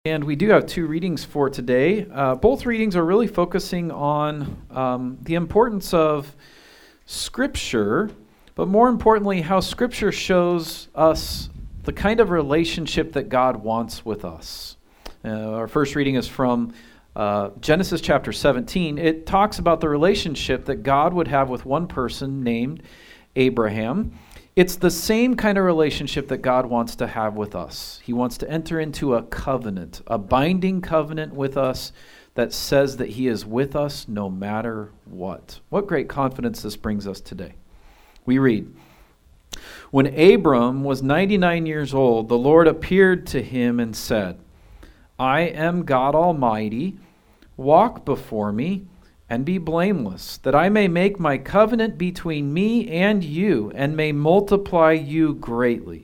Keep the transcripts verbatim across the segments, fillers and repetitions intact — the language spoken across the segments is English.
And we do have two readings for today. Uh, both readings are really focusing on um, the importance of Scripture, but more importantly, how Scripture shows us the kind of relationship that God wants with us. Uh, our first reading is from uh, Genesis chapter seventeen. It talks about the relationship that God would have with one person named Abraham. It's the same kind of relationship that God wants to have with us. He wants to enter into a covenant, a binding covenant with us that says that He is with us no matter what. What great confidence this brings us today. We read, "When Abram was ninety-nine years old, the Lord appeared to him and said, 'I am God Almighty. Walk before me and be blameless, that I may make my covenant between me and you, and may multiply you greatly.'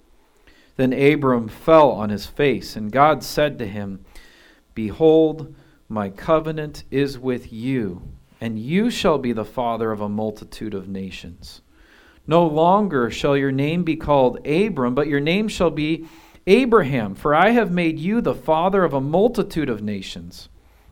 Then Abram fell on his face, and God said to him, 'Behold, my covenant is with you, and you shall be the father of a multitude of nations. No longer shall your name be called Abram, but your name shall be Abraham, for I have made you the father of a multitude of nations.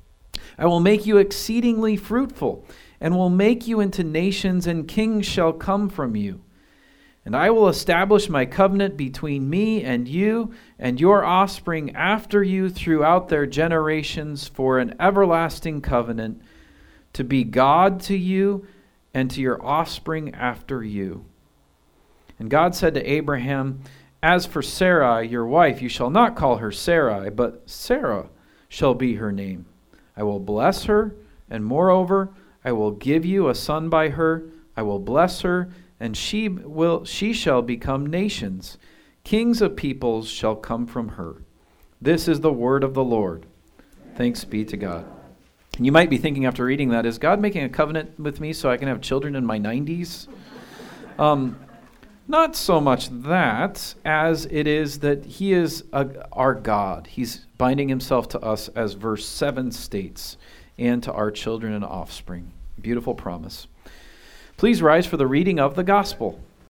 I will make you exceedingly fruitful, and will make you into nations, and kings shall come from you. And I will establish my covenant between me and you, and your offspring after you throughout their generations, for an everlasting covenant, to be God to you and to your offspring after you.' And God said to Abraham, 'As for Sarai, your wife, you shall not call her Sarai, but Sarah shall be her name. I will bless her, and moreover, I will give you a son by her. I will bless her, and she will she shall become nations. Kings of peoples shall come from her.' This is the word of the Lord. Thanks be to God." And you might be thinking after reading that, is God making a covenant with me so I can have children in my nineties? Um, not so much that, as it is that He is a, our God. He's binding Himself to us, as verse seven states, and to our children and offspring. Beautiful promise. Please rise for the reading of the gospel.